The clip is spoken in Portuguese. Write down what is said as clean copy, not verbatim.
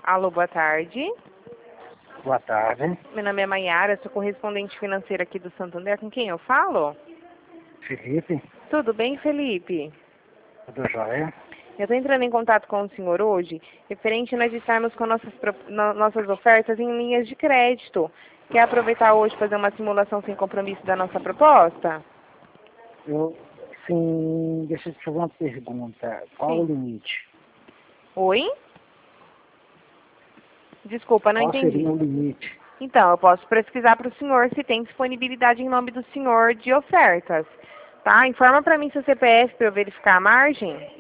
Alô, boa tarde. Boa tarde. Meu nome é Maiara, sou correspondente financeira aqui do Santander. Com quem eu falo? Felipe, Tudo bem, Felipe? tudo jóia? Eu estou entrando em contato com o senhor hoje, referente nós estarmos com nossas ofertas em linhas de crédito. Quer aproveitar hoje e fazer uma simulação sem compromisso da nossa proposta? Sim, deixa eu te fazer uma pergunta. Qual Sim. o limite? Oi? Desculpa, não Qual entendi. seria o limite? Então, eu posso pesquisar para o senhor se tem disponibilidade em nome do senhor de ofertas. Tá? Informa para mim seu CPF para eu verificar a margem.